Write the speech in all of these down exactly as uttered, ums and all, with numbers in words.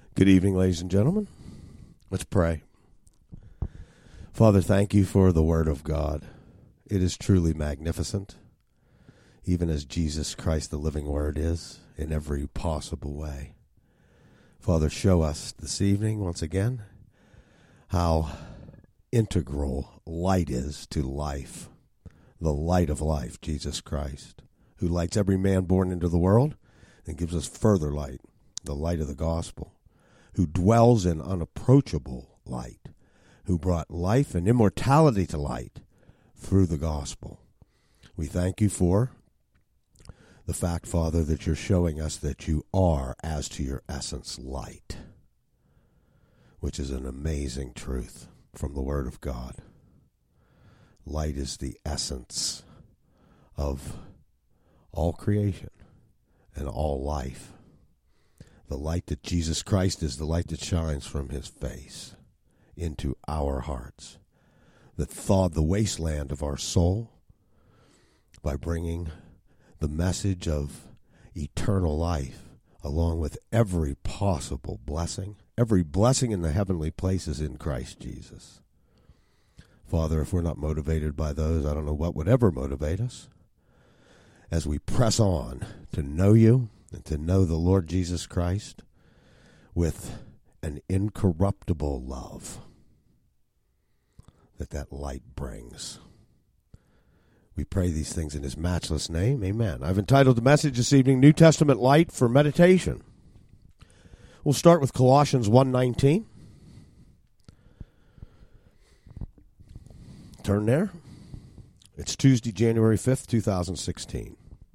Good evening, ladies and gentlemen. Let's pray. Father, thank you for the Word of God. It is truly magnificent, even as Jesus Christ, the living Word, is in every possible way. Father, show us this evening, once again, how integral light is to life. The light of life, Jesus Christ, who lights every man born into the world and gives us further light, the light of the gospel, who dwells in unapproachable light, who brought life and immortality to light through the gospel. We thank you for the fact, Father, that you're showing us that you are, as to your essence, light, which is an amazing truth from the Word of God. Light is the essence of all creation and all life. The light that Jesus Christ is, the light that shines from his face into our hearts, that thawed the wasteland of our soul by bringing the message of eternal life along with every possible blessing. Every blessing in the heavenly places in Christ Jesus. Father, if we're not motivated by those, I don't know what would ever motivate us as we press on to know you and to know the Lord Jesus Christ with an incorruptible love that that light brings. We pray these things in his matchless name. Amen. I've entitled the message this evening, New Testament Light for Meditation. We'll start with Colossians one nineteen. Turn there. It's Tuesday, January fifth, two thousand sixteen.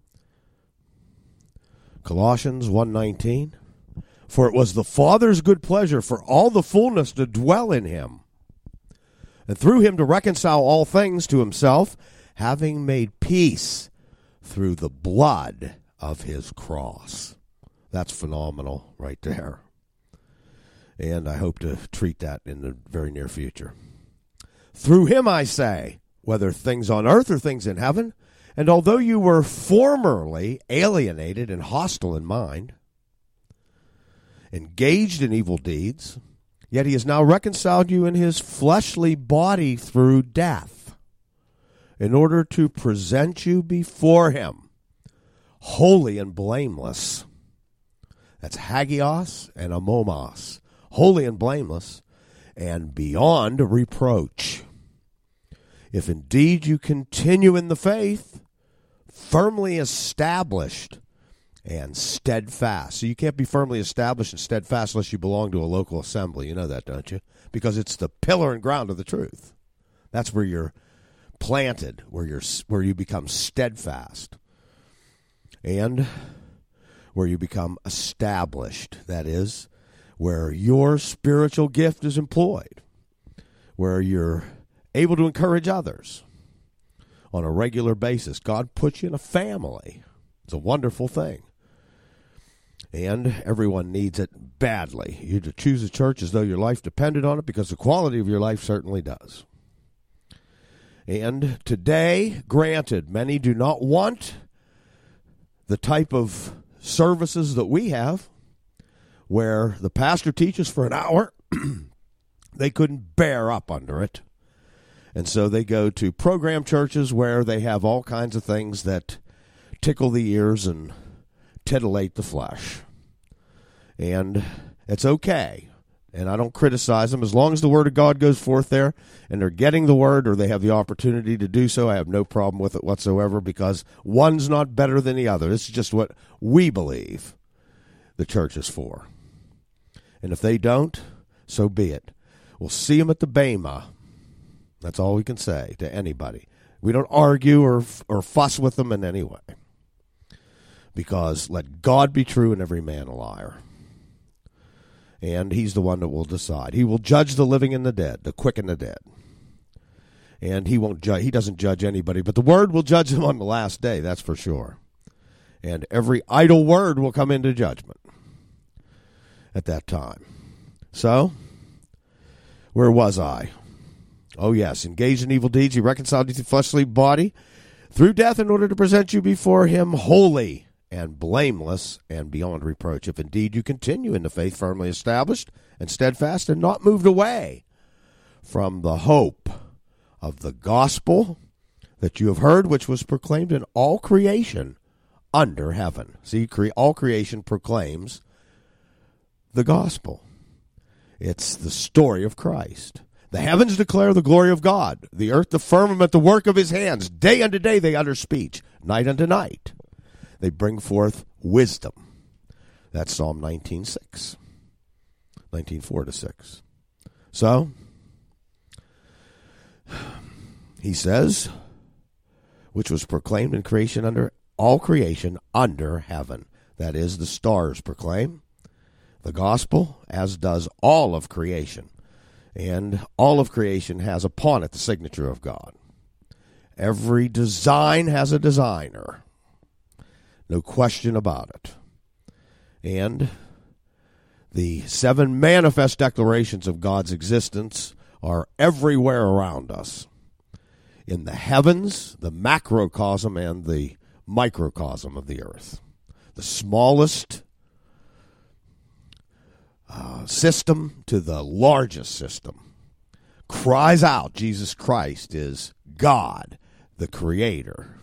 Colossians one nineteen. For it was the Father's good pleasure for all the fullness to dwell in him, and through him to reconcile all things to himself, having made peace through the blood of his cross. That's phenomenal right there. And I hope to treat that in the very near future. Through him, I say, whether things on earth or things in heaven, and although you were formerly alienated and hostile in mind, engaged in evil deeds, yet he has now reconciled you in his fleshly body through death, in order to present you before him, holy and blameless. That's hagios and amomos, holy and blameless, and beyond reproach. If indeed you continue in the faith, firmly established and steadfast. So you can't be firmly established and steadfast unless you belong to a local assembly. You know that, don't you? Because it's the pillar and ground of the truth. That's where you're planted, where you're where you become steadfast, and where you become established. That is, where your spiritual gift is employed, where you're able to encourage others on a regular basis. God puts you in a family. It's a wonderful thing. And everyone needs it badly. You to choose a church as though your life depended on it, because the quality of your life certainly does. And today, granted, many do not want the type of services that we have, where the pastor teaches for an hour. They couldn't bear up under it. And so they go to program churches where they have all kinds of things that tickle the ears and titillate the flesh. And it's okay. And I don't criticize them. As long as the Word of God goes forth there and they're getting the Word or they have the opportunity to do so, I have no problem with it whatsoever, because one's not better than the other. This is just what we believe the church is for. And if they don't, so be it. We'll see them at the Bema. That's all we can say to anybody. We don't argue or or fuss with them in any way. Because let God be true and every man a liar. And he's the one that will decide. He will judge the living and the dead, the quick and the dead. And he won't judge. He doesn't judge anybody, but the Word will judge them on the last day, that's for sure. And every idle word will come into judgment at that time. So, where was I? Oh, yes, engaged in evil deeds, he reconciled you to the fleshly body through death in order to present you before him holy and blameless and beyond reproach, if indeed you continue in the faith firmly established and steadfast and not moved away from the hope of the gospel that you have heard, which was proclaimed in all creation under heaven. See, cre- all creation proclaims the gospel. It's the story of Christ. The heavens declare the glory of God. The earth, the firmament, the work of his hands. Day unto day they utter speech. Night unto night they bring forth wisdom. That's Psalm nineteen six. nineteen four to six. So, he says, which was proclaimed in creation under all creation under heaven. That is, the stars proclaim the gospel, as does all of creation. And all of creation has upon it the signature of God. Every design has a designer. No question about it. And the seven manifest declarations of God's existence are everywhere around us. In the heavens, the macrocosm and the microcosm of the earth. The smallest uh, system to the largest system cries out Jesus Christ is God, the Creator.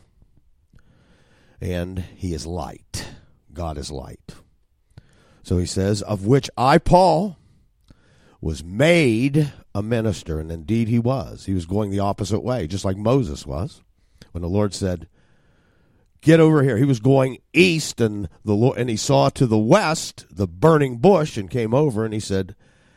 And he is light. God is light. So he says, of which I, Paul, was made a minister. And indeed he was. He was going the opposite way, just like Moses was. When the Lord said, get over here. He was going east, and the Lord, and he saw to the west the burning bush and came over, and he said,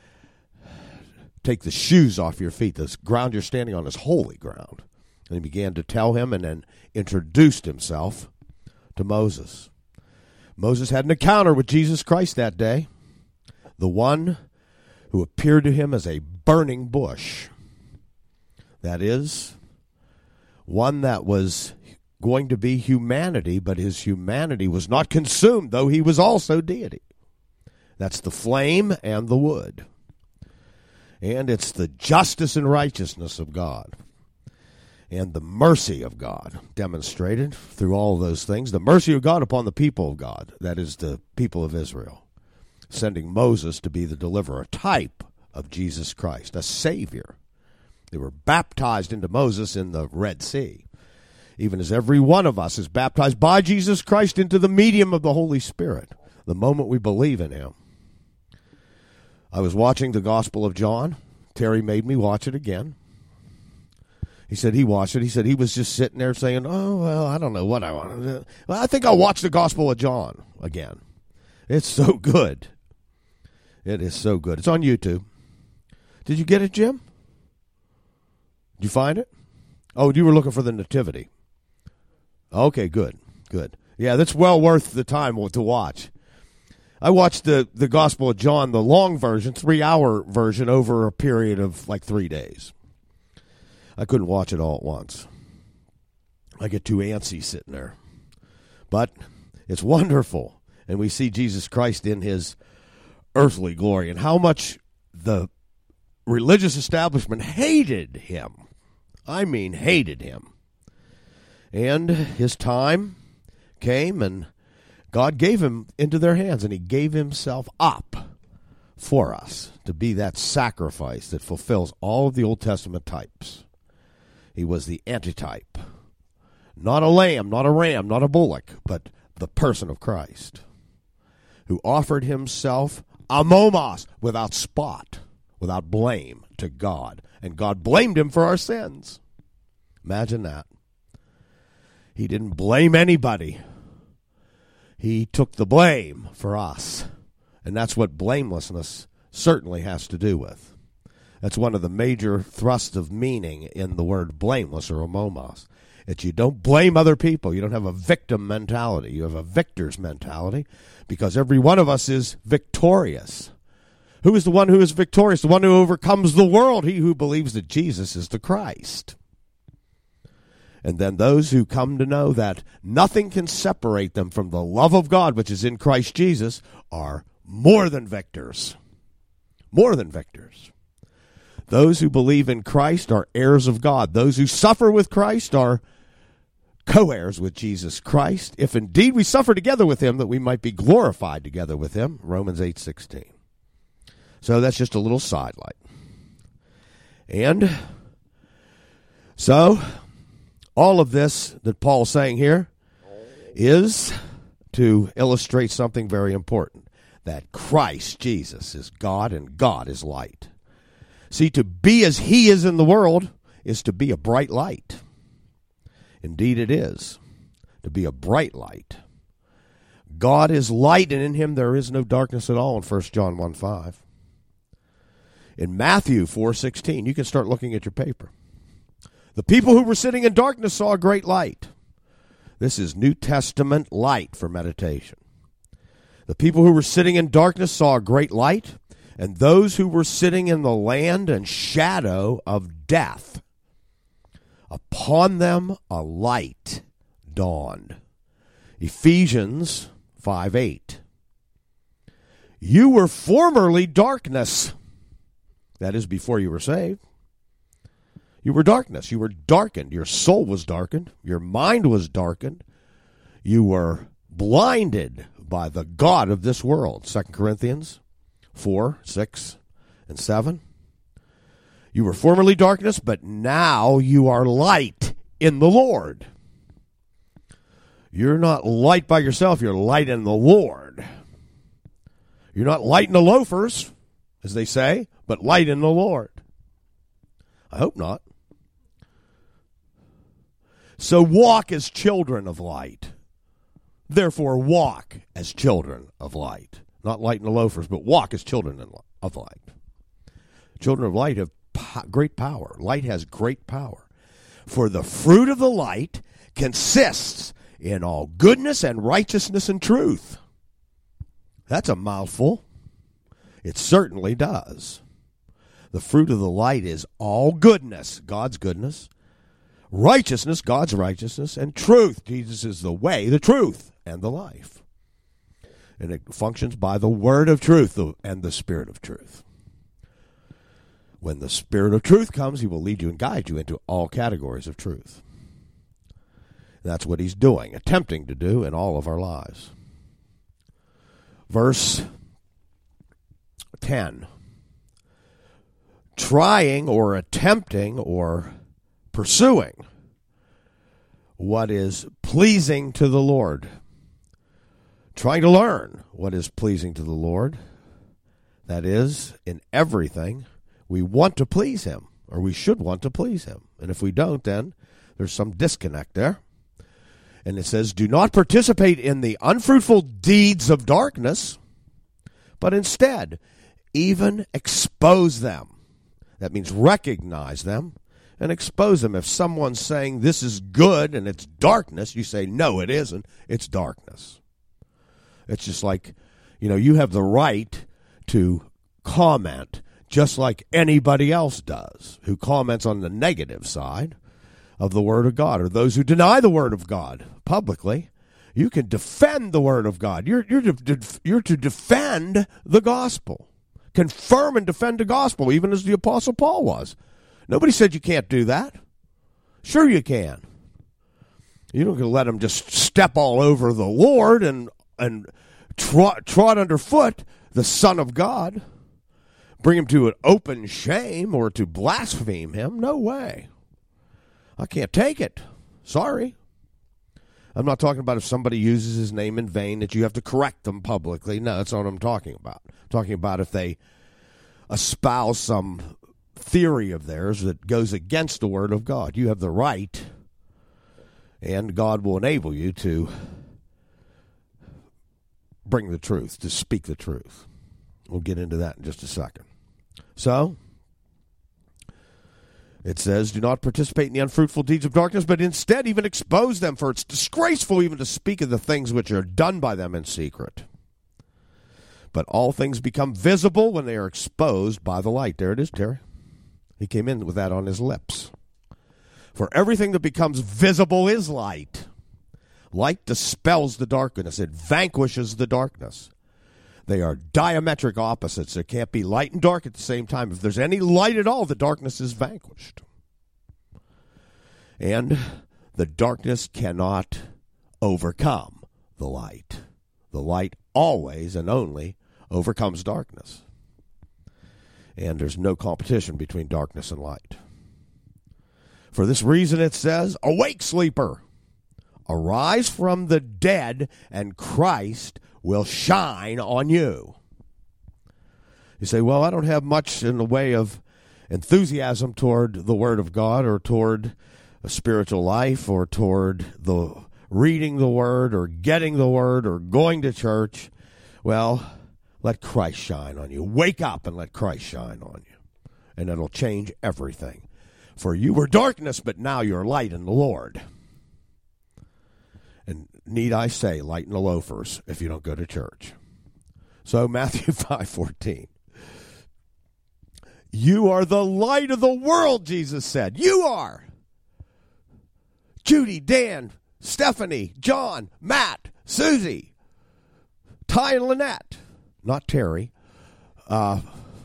take the shoes off your feet. This ground you're standing on is holy ground. And he began to tell him and then introduced himself to Moses. Moses had an encounter with Jesus Christ that day, the one who appeared to him as a burning bush. That is, one that was going to be humanity, but his humanity was not consumed, though he was also deity. That's the flame and the wood. And it's the justice and righteousness of God. And the mercy of God demonstrated through all of those things. The mercy of God upon the people of God, that is the people of Israel, sending Moses to be the deliverer, a type of Jesus Christ, a Savior. They were baptized into Moses in the Red Sea, even as every one of us is baptized by Jesus Christ into the medium of the Holy Spirit, the moment we believe in him. I was watching the Gospel of John. Terry made me watch it again. He said he watched it. He said he was just sitting there saying, oh, well, I don't know what I want to do. Well, I think I'll watch the Gospel of John again. It's so good. It is so good. It's on YouTube. Did you get it, Jim? Did you find it? Oh, you were looking for the Nativity. Okay, good, good. Yeah, that's well worth the time to watch. I watched the, the Gospel of John, the long version, three-hour version, over a period of like three days. I couldn't watch it all at once. I get too antsy sitting there. But it's wonderful. And we see Jesus Christ in his earthly glory and how much the religious establishment hated him. I mean, hated him. And his time came, and God gave him into their hands, and he gave himself up for us to be that sacrifice that fulfills all of the Old Testament types. He was the antitype. Not a lamb, not a ram, not a bullock, but the person of Christ, who offered himself amomos, without spot, without blame, to God. And God blamed him for our sins. Imagine that. He didn't blame anybody. He took the blame for us. And that's what blamelessness certainly has to do with. That's one of the major thrusts of meaning in the word blameless or amomos. It's you don't blame other people. You don't have a victim mentality. You have a victor's mentality, because every one of us is victorious. Who is the one who is victorious? The one who overcomes the world. He who believes that Jesus is the Christ. And then those who come to know that nothing can separate them from the love of God, which is in Christ Jesus, are more than victors. More than victors. Those who believe in Christ are heirs of God. Those who suffer with Christ are co-heirs with Jesus Christ, if indeed we suffer together with him, that we might be glorified together with him. Romans eight sixteen. So that's just a little sidelight. And so all of this that Paul's saying here is to illustrate something very important, that Christ Jesus is God and God is light. See, to be as he is in the world is to be a bright light. Indeed it is, to be a bright light. God is light, and in him there is no darkness at all in First John one five. In Matthew four sixteen, you can start looking at your paper. The people who were sitting in darkness saw a great light. This is New Testament light for meditation. The people who were sitting in darkness saw a great light, and those who were sitting in the land and shadow of death, upon them a light dawned. Ephesians five eight. You were formerly darkness. That is, before you were saved. You were darkness. You were darkened. Your soul was darkened. Your mind was darkened. You were blinded by the god of this world. Second Corinthians four, six, and seven. You were formerly darkness, but now you are light in the Lord. You're not light by yourself. You're light in the Lord. You're not light in the loafers, as they say, but light in the Lord. I hope not. So walk as children of light. Therefore walk as children of light. Not light in the loafers, but walk as children of light. Children of light have great power. Light has great power. For the fruit of the light consists in all goodness and righteousness and truth. That's a mouthful. It certainly does. The fruit of the light is all goodness, God's goodness, righteousness, God's righteousness, and truth. Jesus is the way, the truth, and the life. And it functions by the word of truth and the spirit of truth. When the Spirit of truth comes, he will lead you and guide you into all categories of truth. And that's what he's doing, attempting to do in all of our lives. Verse ten. Trying or attempting or pursuing what is pleasing to the Lord. Trying to learn what is pleasing to the Lord. That is, in everything, we want to please him, or we should want to please him. And if we don't, then there's some disconnect there. And it says, do not participate in the unfruitful deeds of darkness, but instead, even expose them. That means recognize them and expose them. If someone's saying this is good and it's darkness, you say, no, it isn't. It's darkness. It's just like, you know, you have the right to comment just like anybody else does who comments on the negative side of the Word of God, or those who deny the Word of God publicly. You can defend the Word of God. You're, you're, to, you're to defend the gospel. Confirm and defend the gospel, even as the Apostle Paul was. Nobody said you can't do that. Sure you can. You don't let them just step all over the Lord and, and trot, trot underfoot the Son of God. Bring him to an open shame or to blaspheme him. No way. I can't take it. Sorry. I'm not talking about if somebody uses his name in vain that you have to correct them publicly. No, that's not what I'm talking about. I'm talking about if they espouse some theory of theirs that goes against the Word of God. You have the right, and God will enable you to bring the truth, to speak the truth. We'll get into that in just a second. So, it says, do not participate in the unfruitful deeds of darkness, but instead even expose them, for it's disgraceful even to speak of the things which are done by them in secret. But all things become visible when they are exposed by the light. There it is, Terry. He came in with that on his lips. For everything that becomes visible is light. Light dispels the darkness. It vanquishes the darkness. They are diametric opposites. There can't be light and dark at the same time. If there's any light at all, the darkness is vanquished. And the darkness cannot overcome the light. The light always and only overcomes darkness. And there's no competition between darkness and light. For this reason it says, awake, sleeper, arise from the dead, and Christ will shine on you. You say, well, I don't have much in the way of enthusiasm toward the Word of God or toward a spiritual life or toward the reading the Word or getting the Word or going to church. Well, let Christ shine on you. Wake up and let Christ shine on you. And it'll change everything. For you were darkness, but now you're light in the Lord. And need I say, lighten the loafers if you don't go to church. So Matthew five fourteen. You are the light of the world, Jesus said. You are. Judy, Dan, Stephanie, John, Matt, Susie, Ty and Lynette. Not Terry. Uh,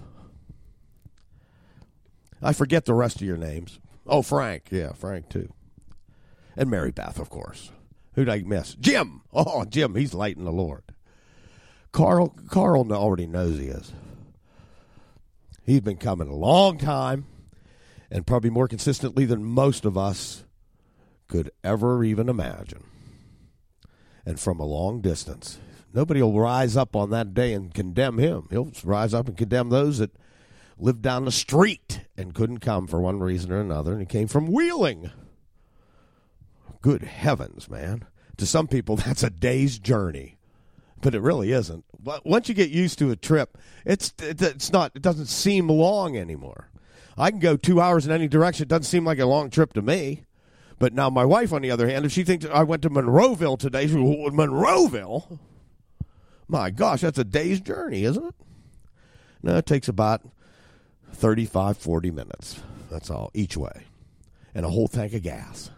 I forget the rest of your names. Oh, Frank. Yeah, Frank too. And Mary Beth, of course. Who'd I miss? Jim. Oh, Jim, he's light in the Lord. Carl, Carl already knows he is. He's been coming a long time and probably more consistently than most of us could ever even imagine. And from a long distance. Nobody will rise up on that day and condemn him. He'll rise up and condemn those that lived down the street and couldn't come for one reason or another, and he came from Wheeling. Good heavens, man. To some people, that's a day's journey. But it really isn't. But once you get used to a trip, it's it's not. It doesn't seem long anymore. I can go two hours in any direction. It doesn't seem like a long trip to me. But now my wife, on the other hand, if she thinks I went to Monroeville today, she goes, Monroeville? My gosh, that's a day's journey, isn't it? No, it takes about thirty-five, forty minutes. That's all, each way. And a whole tank of gas.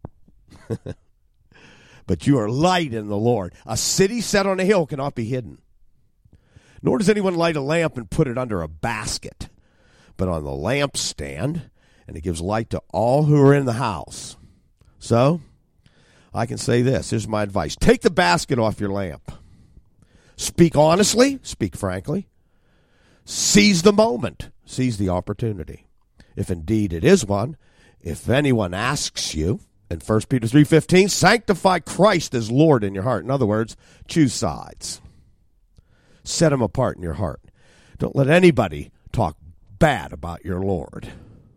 But you are light in the Lord. A city set on a hill cannot be hidden. Nor does anyone light a lamp and put it under a basket, but on the lampstand, and it gives light to all who are in the house. So, I can say this. Here's my advice. Take the basket off your lamp. Speak honestly. Speak frankly. Seize the moment. Seize the opportunity. If indeed it is one, if anyone asks you, in First Peter three fifteen, sanctify Christ as Lord in your heart. In other words, choose sides. Set him apart in your heart. Don't let anybody talk bad about your Lord.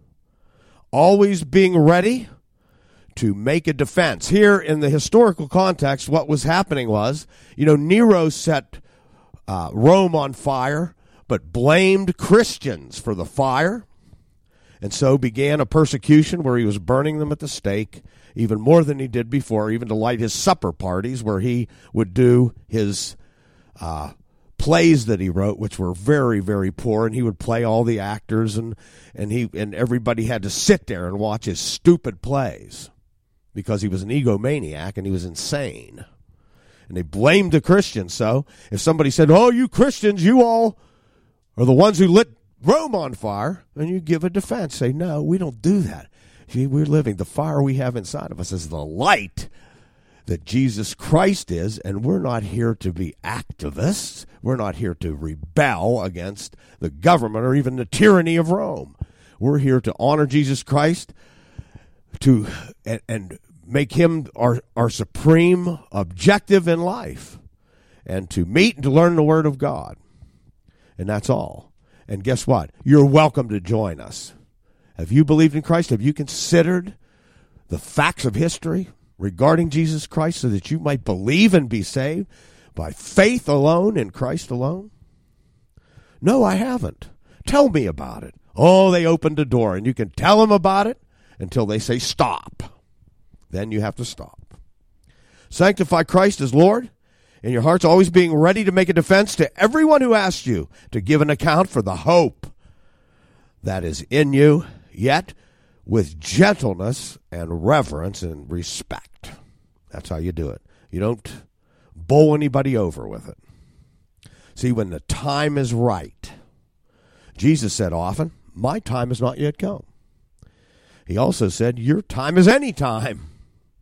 Always being ready to make a defense. Here in the historical context, what was happening was, you know, Nero set uh, Rome on fire, but blamed Christians for the fire, and so began a persecution where he was burning them at the stake, even more than he did before, even to light his supper parties where he would do his uh, plays that he wrote, which were very, very poor, and he would play all the actors, and, and, he, and everybody had to sit there and watch his stupid plays because he was an egomaniac and he was insane. And they blamed the Christians. So if somebody said, oh, you Christians, you all are the ones who lit Rome on fire, and you give a defense. Say, no, we don't do that. See, we're living. The fire we have inside of us is the light that Jesus Christ is, and we're not here to be activists. We're not here to rebel against the government or even the tyranny of Rome. We're here to honor Jesus Christ to and, and make him our, our supreme objective in life, and to meet and to learn the Word of God. And that's all. And guess what? You're welcome to join us. Have you believed in Christ? Have you considered the facts of history regarding Jesus Christ so that you might believe and be saved by faith alone in Christ alone? No, I haven't. Tell me about it. Oh, they opened a door, and you can tell them about it until they say stop. Then you have to stop. Sanctify Christ as Lord in your hearts, always being ready to make a defense to everyone who asks you to give an account for the hope that is in you, yet with gentleness and reverence and respect. That's how you do it. You don't bowl anybody over with it. See, when the time is right, Jesus said often, my time has not yet come. He also said, your time is any time.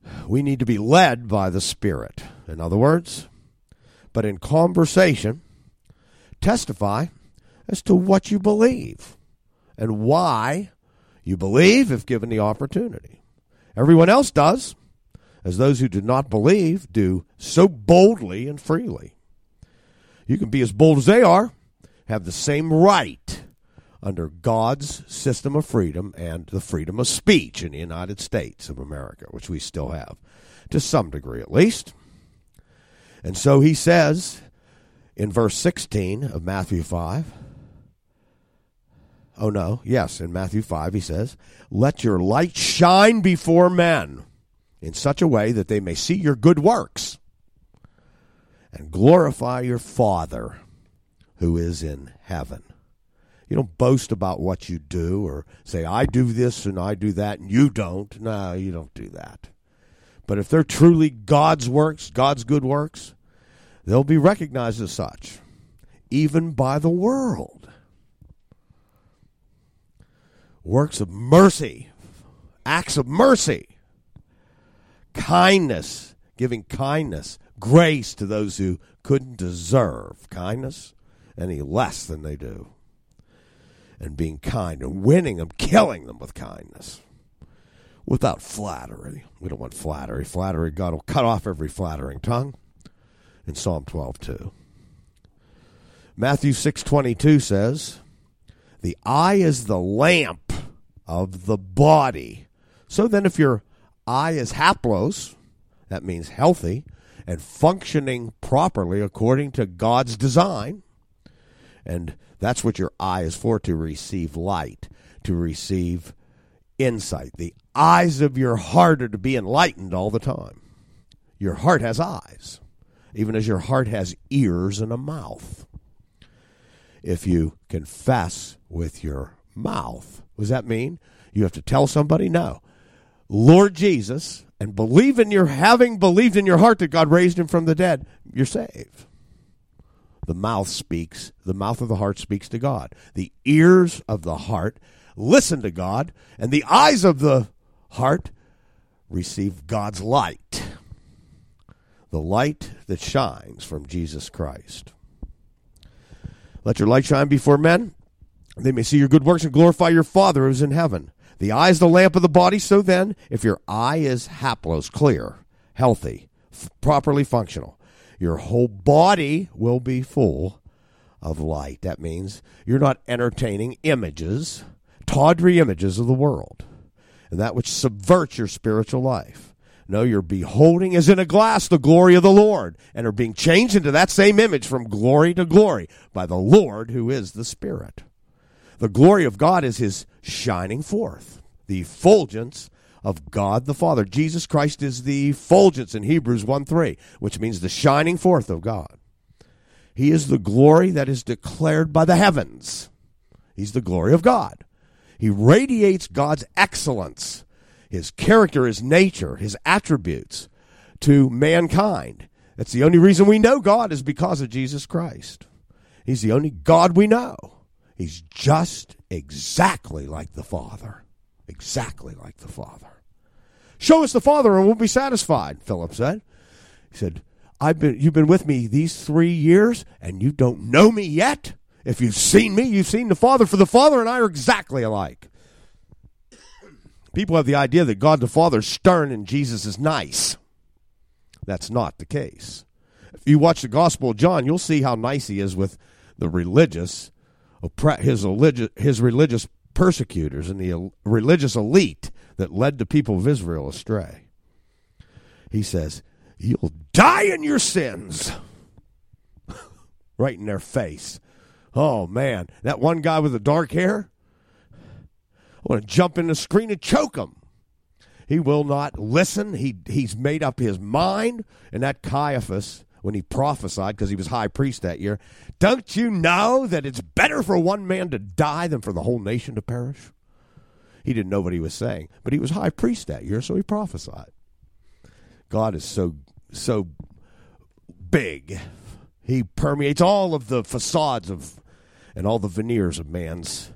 We need to be led by the Spirit. In other words, but in conversation, testify as to what you believe and why you believe if given the opportunity. Everyone else does, as those who do not believe do so boldly and freely. You can be as bold as they are, have the same right under God's system of freedom and the freedom of speech in the United States of America, which we still have, to some degree at least. And so he says in verse sixteen of Matthew five, oh no, yes, in Matthew five he says, let your light shine before men in such a way that they may see your good works and glorify your Father who is in heaven. You don't boast about what you do or say, I do this and I do that and you don't. No, you don't do that. But if they're truly God's works, God's good works, they'll be recognized as such, even by the world. Works of mercy, acts of mercy, kindness, giving kindness, grace to those who couldn't deserve kindness any less than they do. And being kind and winning them, killing them with kindness. Without flattery. We don't want flattery. Flattery, God will cut off every flattering tongue. In Psalm twelve two. Matthew six twenty-two says, the eye is the lamp of the body. So then if your eye is haplos, that means healthy, and functioning properly according to God's design, and that's what your eye is for, to receive light, to receive insight. The eyes of your heart are to be enlightened all the time. Your heart has eyes, even as your heart has ears and a mouth. If you confess with your mouth, what does that mean? You have to tell somebody? No. Lord Jesus, and believe in your, having believed in your heart that God raised him from the dead, you're saved. The mouth speaks, the mouth of the heart speaks to God. The ears of the heart listen to God, and the eyes of the heart receive God's light. The light that shines from Jesus Christ. Let your light shine before men. They may see your good works and glorify your Father who is in heaven. The eye is the lamp of the body. So then, if your eye is haplos, clear, healthy, f- properly functional, your whole body will be full of light. That means you're not entertaining images, tawdry images of the world, and that which subverts your spiritual life. No, you're beholding as in a glass the glory of the Lord, and are being changed into that same image from glory to glory by the Lord who is the Spirit. The glory of God is his shining forth, the effulgence of God the Father. Jesus Christ is the effulgence in Hebrews one three, which means the shining forth of God. He is the glory that is declared by the heavens. He's the glory of God. He radiates God's excellence, his character, his nature, his attributes to mankind. That's the only reason we know God is because of Jesus Christ. He's the only God we know. He's just exactly like the Father. Exactly like the Father. Show us the Father and we'll be satisfied, Philip said. He said, I've been, you've been with me these three years and you don't know me yet? If you've seen me, you've seen the Father, for the Father and I are exactly alike. People have the idea that God the Father is stern and Jesus is nice. That's not the case. If you watch the Gospel of John, you'll see how nice he is with the religious, his religious, his religious persecutors and the religious elite that led the people of Israel astray. He says, you'll die in your sins. Right in their face. Oh, man. That one guy with the dark hair, I want to jump in the screen and choke him. He will not listen. He He's made up his mind. And that Caiaphas, when he prophesied, because he was high priest that year, don't you know that it's better for one man to die than for the whole nation to perish? He didn't know what he was saying, but he was high priest that year, so he prophesied. God is so, so big. He permeates all of the facades of and all the veneers of man's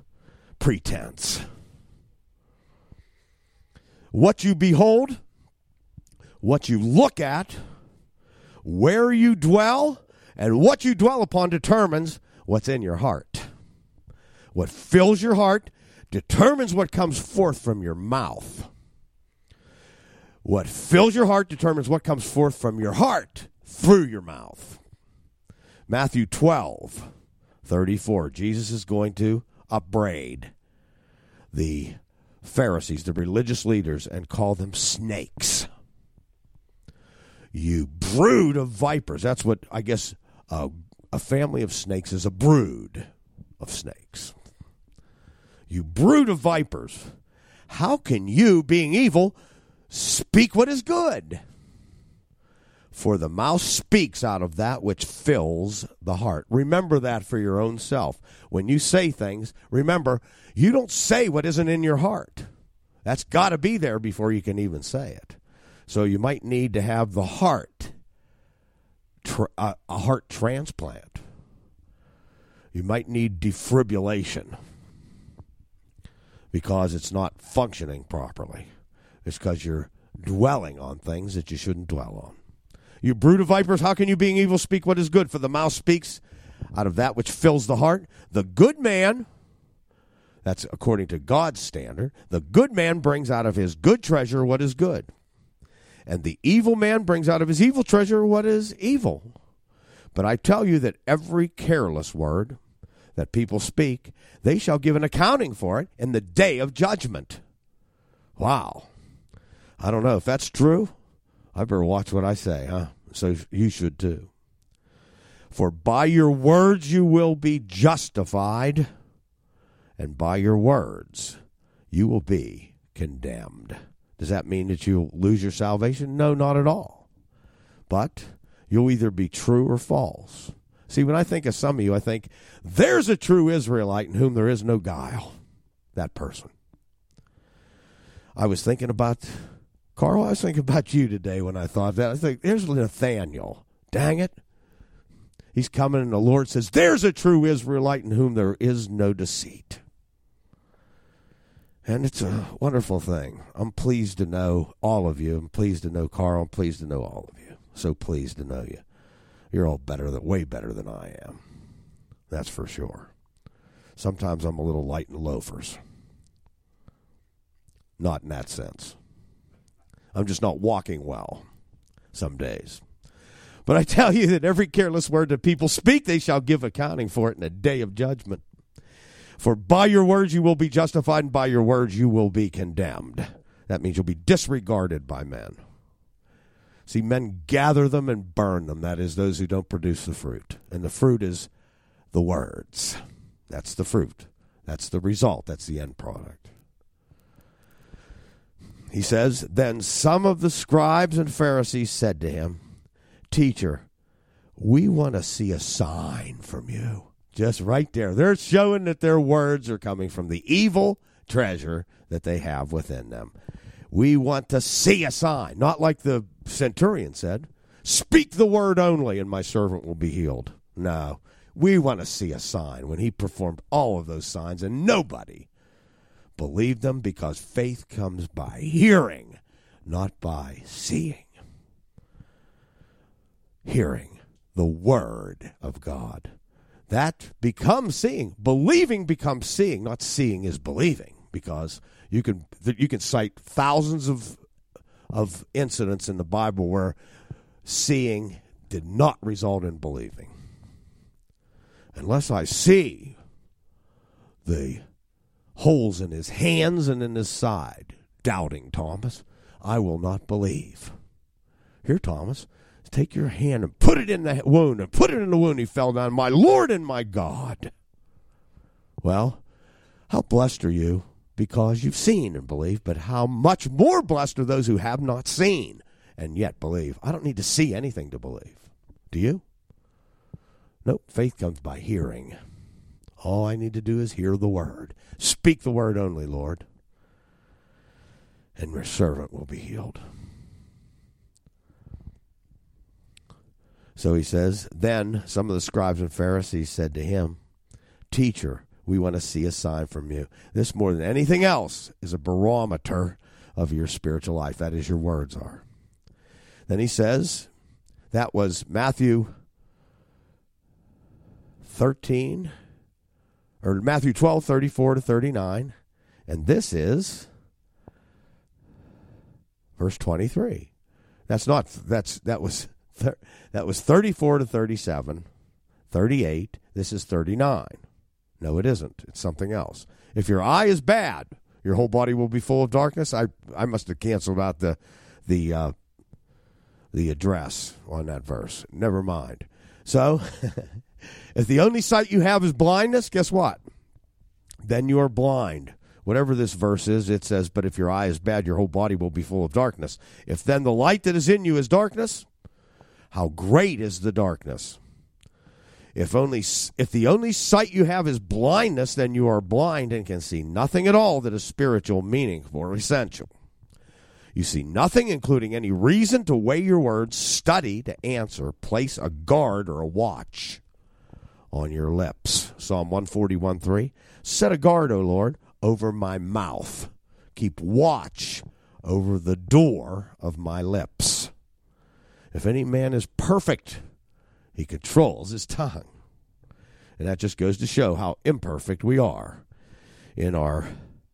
pretense. What you behold, what you look at, where you dwell, and what you dwell upon determines what's in your heart. What fills your heart determines what comes forth from your mouth. What fills your heart determines what comes forth from your heart through your mouth. Matthew twelve thirty-four. Jesus is going to upbraid the Pharisees, the religious leaders, and call them snakes. You brood of vipers. That's what, I guess, uh, a family of snakes is a brood of snakes. You brood of vipers. How can you, being evil, speak what is good? For the mouth speaks out of that which fills the heart. Remember that for your own self. When you say things, remember, you don't say what isn't in your heart. That's got to be there before you can even say it. So you might need to have the heart, tra- uh, a heart transplant. You might need defibrillation because it's not functioning properly. It's because you're dwelling on things that you shouldn't dwell on. You brood of vipers, how can you, being evil, speak what is good? For the mouth speaks out of that which fills the heart. The good man, that's according to God's standard, the good man brings out of his good treasure what is good. And the evil man brings out of his evil treasure what is evil. But I tell you that every careless word that people speak, they shall give an accounting for it in the day of judgment. Wow. I don't know if that's true. I better watch what I say, huh? So you should too. For by your words you will be justified, and by your words you will be condemned. Does that mean that you'll lose your salvation? No, not at all. But you'll either be true or false. See, when I think of some of you, I think, there's a true Israelite in whom there is no guile. That person. I was thinking about... Carl, I was thinking about you today when I thought that. I think, there's Nathaniel. Dang it. He's coming and the Lord says, there's a true Israelite in whom there is no deceit. And it's a wonderful thing. I'm pleased to know all of you. I'm pleased to know Carl. I'm pleased to know all of you. So pleased to know you. You're all better, than, way better than I am. That's for sure. Sometimes I'm a little light in loafers. Not in that sense. I'm just not walking well some days. But I tell you that every careless word that people speak, they shall give accounting for it in a day of judgment. For by your words you will be justified, and by your words you will be condemned. That means you'll be disregarded by men. See, men gather them and burn them. That is, those who don't produce the fruit. And the fruit is the words. That's the fruit. That's the result. That's the end product. He says, then some of the scribes and Pharisees said to him, Teacher, we want to see a sign from you. Just right there. They're showing that their words are coming from the evil treasure that they have within them. We want to see a sign. Not like the centurion said, speak the word only and my servant will be healed. No, we want to see a sign when he performed all of those signs and nobody believed them because faith comes by hearing, not by seeing. Hearing the word of God. That becomes seeing. Believing becomes seeing. Not seeing is believing, because you can you can cite thousands of of incidents in the Bible where seeing did not result in believing. Unless I see the holes in his hands and in his side, doubting Thomas, I will not believe. Here, Thomas, take your hand and put it in the wound, and put it in the wound. He fell down, my Lord and my God. Well, how blessed are you because you've seen and believed, but how much more blessed are those who have not seen and yet believe. I don't need to see anything to believe. Do you? Nope, faith comes by hearing. All I need to do is hear the word. Speak the word only, Lord, and your servant will be healed. So he says, then some of the scribes and Pharisees said to him, Teacher, we want to see a sign from you. This, more than anything else, is a barometer of your spiritual life. That is, your words are. Then he says, that was Matthew thirteen, or Matthew twelve, thirty-four to thirty-nine. And this is verse twenty-three. That's not, that's, that was, that was thirty-four to thirty-seven, thirty-eight. This is thirty-nine. No, it isn't. It's something else. If your eye is bad, your whole body will be full of darkness. I, I must have canceled out the, the, uh, the address on that verse. Never mind. So, if the only sight you have is blindness, guess what? Then you are blind. Whatever this verse is, it says, but if your eye is bad, your whole body will be full of darkness. If then the light that is in you is darkness, how great is the darkness? If only, if the only sight you have is blindness, then you are blind and can see nothing at all that is spiritual, meaningful, or essential. You see nothing, including any reason to weigh your words, study to answer, place a guard or a watch on your lips. Psalm one forty-one three. Set a guard, O Lord, over my mouth. Keep watch over the door of my lips. If any man is perfect, he controls his tongue. And that just goes to show how imperfect we are in our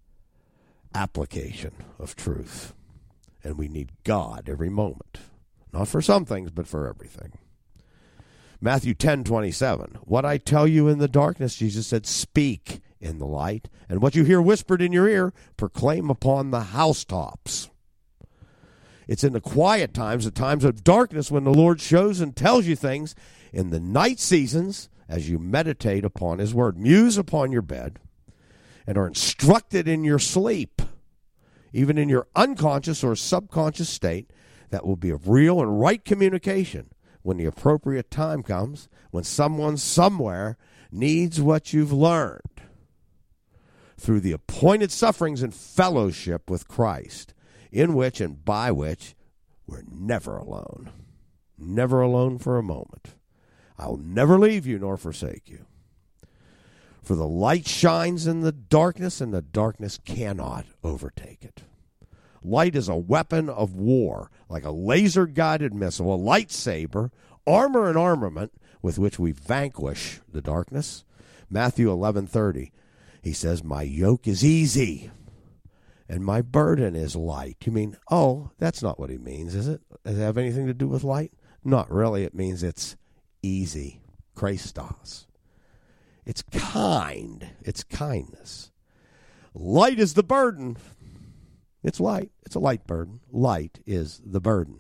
application of truth. And we need God every moment. Not for some things, but for everything. Matthew ten twenty-seven. What I tell you in the darkness, Jesus said, speak in the light. And what you hear whispered in your ear, proclaim upon the housetops. It's in the quiet times, the times of darkness, when the Lord shows and tells you things. In the night seasons, as you meditate upon his word, muse upon your bed, and are instructed in your sleep, even in your unconscious or subconscious state, that will be of real and right communication when the appropriate time comes, when someone somewhere needs what you've learned. Through the appointed sufferings and fellowship with Christ, in which and by which we're never alone. Never alone for a moment. I'll never leave you nor forsake you. For the light shines in the darkness, and the darkness cannot overtake it. Light is a weapon of war, like a laser-guided missile, a lightsaber, armor and armament with which we vanquish the darkness. Matthew eleven thirty, he says, my yoke is easy and my burden is light. You mean, oh, that's not what he means, is it? Does it have anything to do with light? Not really. It means it's easy. Christos. It's kind. It's kindness. Light is the burden. It's light. It's a light burden. Light is the burden.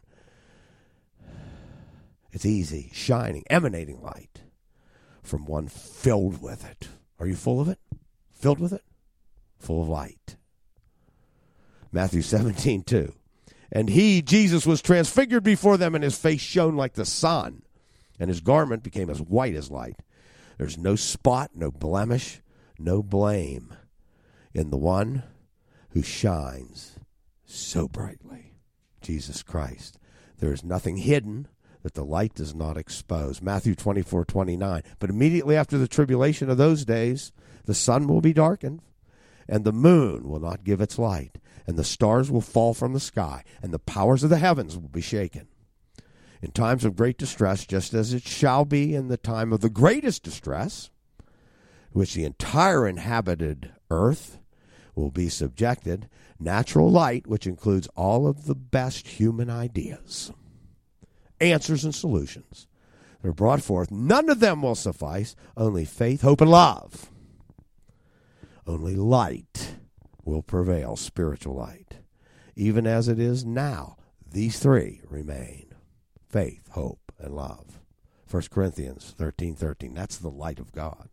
It's easy, shining, emanating light from one filled with it. Are you full of it? Filled with it? Full of light. Matthew seventeen two. And he, Jesus, was transfigured before them, and his face shone like the sun, and his garment became as white as light. There's no spot, no blemish, no blame in the one who shines so brightly, Jesus Christ. There is nothing hidden that the light does not expose. Matthew twenty-four twenty-nine. But immediately after the tribulation of those days, the sun will be darkened, and the moon will not give its light, and the stars will fall from the sky, and the powers of the heavens will be shaken. In times of great distress, just as it shall be in the time of the greatest distress, which the entire inhabited earth will be subjected, natural light, which includes all of the best human ideas, answers and solutions, that are brought forth, none of them will suffice, only faith, hope, and love. Only light will prevail, spiritual light. Even as it is now, these three remain. Faith, hope, and love. First Corinthians thirteen thirteen. That's the light of God.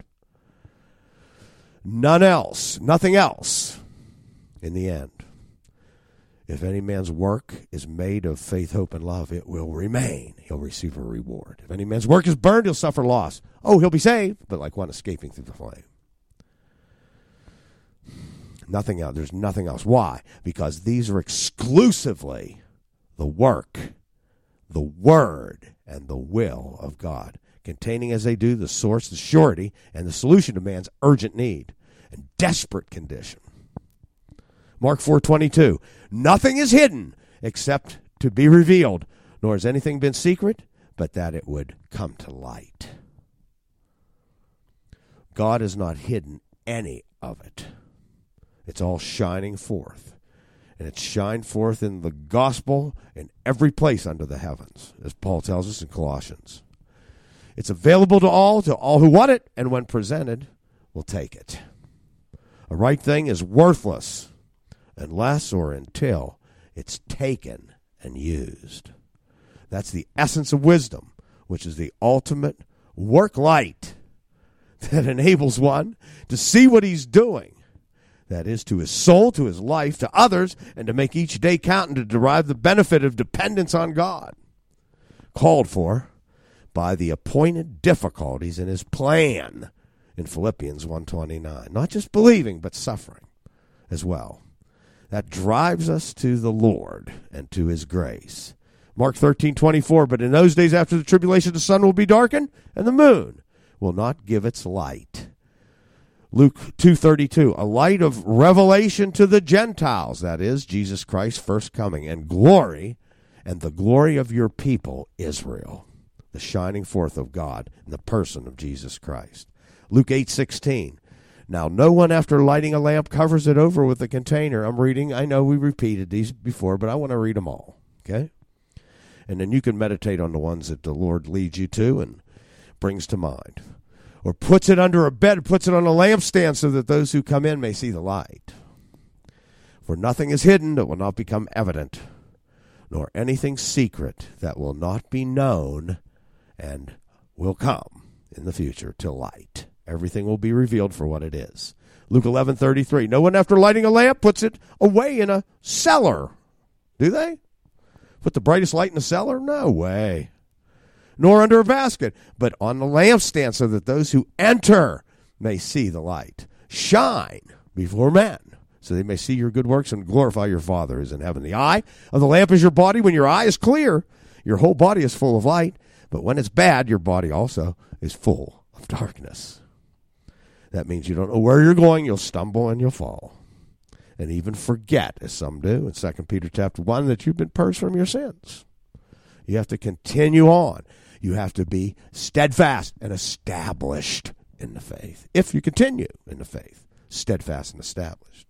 None else, nothing else in the end. If any man's work is made of faith, hope, and love, it will remain. He'll receive a reward. If any man's work is burned, he'll suffer loss. Oh, he'll be saved, but like one escaping through the flame. Nothing else. There's nothing else. Why? Because these are exclusively the work, the word, and the will of God, containing as they do the source, the surety, and the solution to man's urgent need and desperate condition. Mark four twenty-two. Nothing is hidden except to be revealed, nor has anything been secret, but that it would come to light. God has not hidden any of it. It's all shining forth. And it's shined forth in the gospel in every place under the heavens, as Paul tells us in Colossians. It's available to all, to all who want it, and when presented, will take it. A right thing is worthless unless or until it's taken and used. That's the essence of wisdom, which is the ultimate work light that enables one to see what he's doing. That is, to his soul, to his life, to others, and to make each day count and to derive the benefit of dependence on God. Called for by the appointed difficulties in his plan in Philippians one twenty-nine. Not just believing, but suffering as well. That drives us to the Lord and to his grace. Mark thirteen twenty-four, but in those days after the tribulation, the sun will be darkened, and the moon will not give its light. Luke two thirty-two, a light of revelation to the Gentiles, that is, Jesus Christ's first coming, and glory, and the glory of your people, Israel, the shining forth of God in the person of Jesus Christ. Luke eight sixteen, now no one after lighting a lamp covers it over with a container. I'm reading, I know we repeated these before, but I want to read them all, okay? And then you can meditate on the ones that the Lord leads you to and brings to mind. Or puts it under a bed, puts it on a lampstand so that those who come in may see the light. For nothing is hidden that will not become evident, nor anything secret that will not be known and will come in the future to light. Everything will be revealed for what it is. Luke eleven thirty-three, no one after lighting a lamp puts it away in a cellar. Do they? Put the brightest light in the cellar? No way. Nor under a basket, but on the lampstand, so that those who enter may see the light. Shine before men, so they may see your good works and glorify your Father who is in heaven. The eye of the lamp is your body. When your eye is clear, your whole body is full of light. But when it's bad, your body also is full of darkness. That means you don't know where you're going. You'll stumble and you'll fall. And even forget, as some do in Second Peter chapter one, that you've been purged from your sins. You have to continue on. You have to be steadfast and established in the faith. If you continue in the faith, steadfast and established.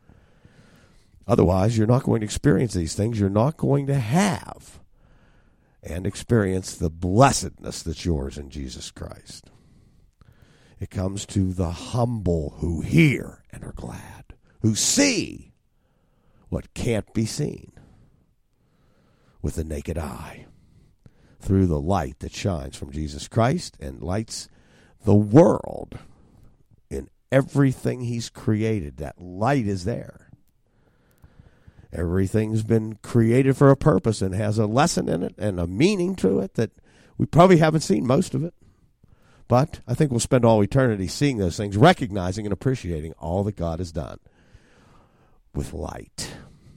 Otherwise, you're not going to experience these things. You're not going to have and experience the blessedness that's yours in Jesus Christ. It comes to the humble who hear and are glad, who see what can't be seen with the naked eye, through the light that shines from Jesus Christ and lights the world in everything he's created. That light is there. Everything's been created for a purpose and has a lesson in it and a meaning to it that we probably haven't seen most of it. But I think we'll spend all eternity seeing those things, recognizing and appreciating all that God has done with light.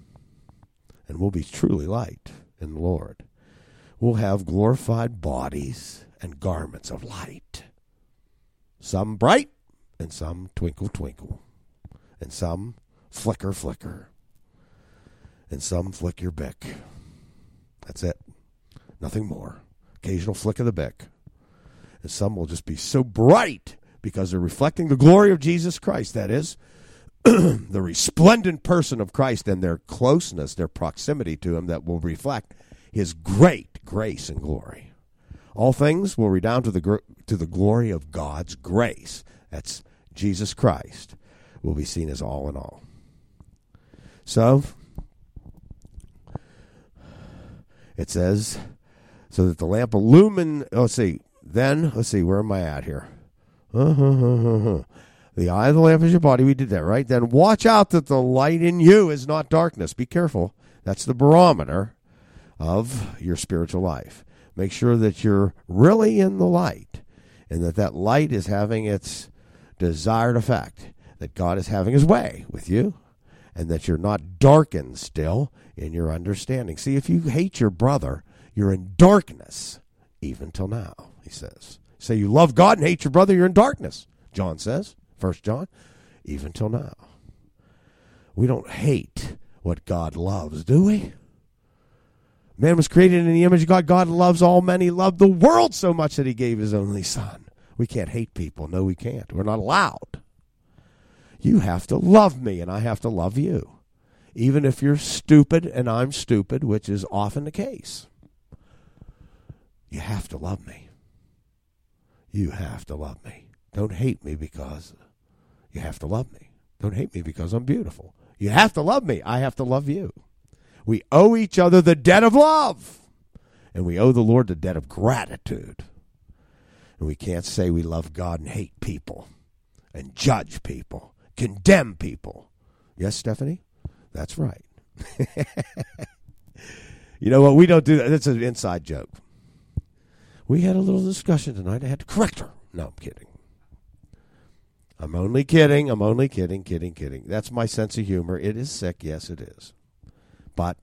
And we'll be truly light in the Lord. We'll have glorified bodies and garments of light. Some bright and some twinkle, twinkle. And some flicker, flicker. And some flick your bick. That's it. Nothing more. Occasional flick of the bick. And some will just be so bright because they're reflecting the glory of Jesus Christ. That is, the resplendent person of Christ and their closeness, their proximity to him that will reflect his great grace and glory. All things will redound to the gr- to the glory of God's grace. That's Jesus Christ will be seen as all in all. So, it says, so that the lamp illumine, let's see, then, let's see, where am I at here? Uh-huh. The eye of the lamp is your body. We did that, right? Then watch out that the light in you is not darkness. Be careful. That's the barometer of your spiritual life. Make sure that you're really in the light and that that light is having its desired effect, that God is having his way with you and that you're not darkened still in your understanding. See, if you hate your brother, you're in darkness even till now, he says. Say you love God and hate your brother, you're in darkness, John says, First John, even till now. We don't hate what God loves, do we? Man was created in the image of God. God loves all men. He loved the world so much that he gave his only son. We can't hate people. No, we can't. We're not allowed. You have to love me, and I have to love you. Even if you're stupid and I'm stupid, which is often the case. You have to love me. You have to love me. Don't hate me because you have to love me. Don't hate me because I'm beautiful. You have to love me. I have to love you. We owe each other the debt of love. And we owe the Lord the debt of gratitude. And we can't say we love God and hate people and judge people, condemn people. Yes, Stephanie? That's right. You know what? We don't do that. That's an inside joke. We had a little discussion tonight. I had to correct her. No, I'm kidding. I'm only kidding. I'm only kidding, kidding, kidding. That's my sense of humor. It is sick. Yes, it is. But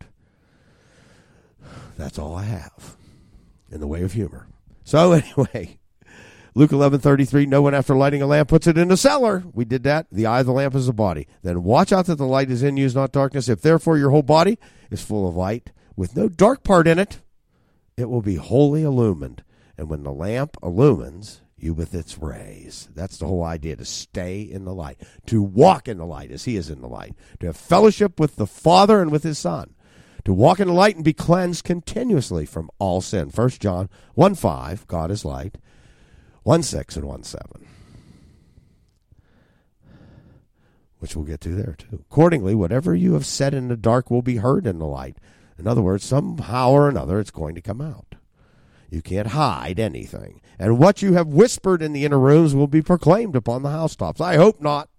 that's all I have in the way of humor. So anyway, Luke eleven thirty-three, no one after lighting a lamp puts it in the cellar. We did that. The eye of the lamp is the body. Then watch out that the light is in you, is not darkness. If therefore your whole body is full of light, with no dark part in it, it will be wholly illumined. And when the lamp illumines you with its rays. That's the whole idea, to stay in the light, to walk in the light as he is in the light, to have fellowship with the Father and with his Son, to walk in the light and be cleansed continuously from all sin. First John one five, God is light, one six and one seven, which we'll get to there too. Accordingly, whatever you have said in the dark will be heard in the light. In other words, somehow or another it's going to come out. You can't hide anything. And what you have whispered in the inner rooms will be proclaimed upon the housetops. I hope not,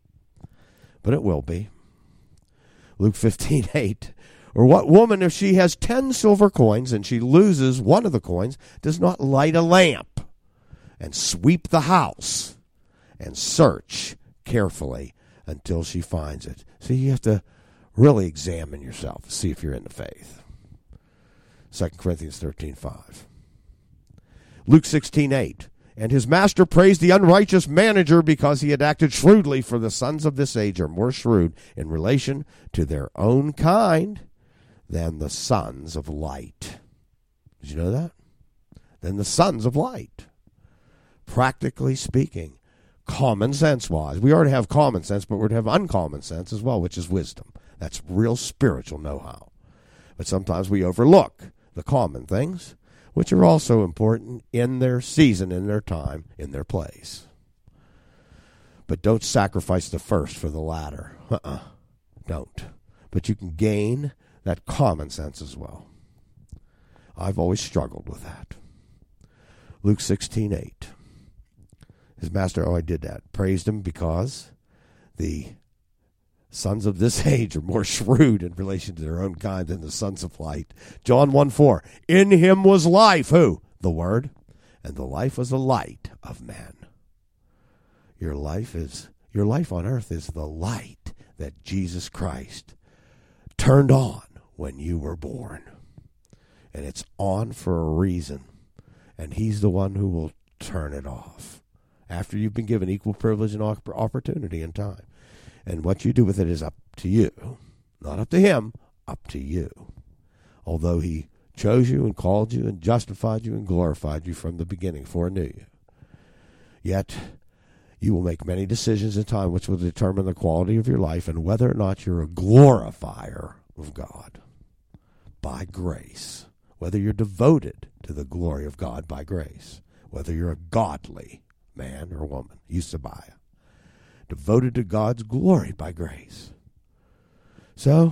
but it will be. Luke fifteen eight. Or what woman, if she has ten silver coins and she loses one of the coins, does not light a lamp and sweep the house and search carefully until she finds it? So you have to really examine yourself to see if you're in the faith. Second Corinthians thirteen five. Luke sixteen eight. And his master praised the unrighteous manager because he had acted shrewdly, for the sons of this age are more shrewd in relation to their own kind than the sons of light. Did you know that? Than the sons of light. Practically speaking, common sense wise. We already have common sense, but we're to have uncommon sense as well, which is wisdom. That's real spiritual know-how. But sometimes we overlook the common things, which are also important in their season, in their time, in their place. But don't sacrifice the first for the latter. Uh-uh. Don't. But you can gain that common sense as well. I've always struggled with that. Luke sixteen eight. His master, oh, I did that. Praised him because the sons of this age are more shrewd in relation to their own kind than the sons of light. John one four. In him was life. Who? The Word. And the life was the light of men. Your life is your life on earth is the light that Jesus Christ turned on when you were born. And it's on for a reason. And he's the one who will turn it off after you've been given equal privilege and opportunity and time. And what you do with it is up to you. Not up to him, up to you. Although he chose you and called you and justified you and glorified you from the beginning, foreknew you. Yet you will make many decisions in time which will determine the quality of your life and whether or not you're a glorifier of God by grace. Whether you're devoted to the glory of God by grace. Whether you're a godly man or woman. Eusebiah. Devoted to God's glory by grace. So,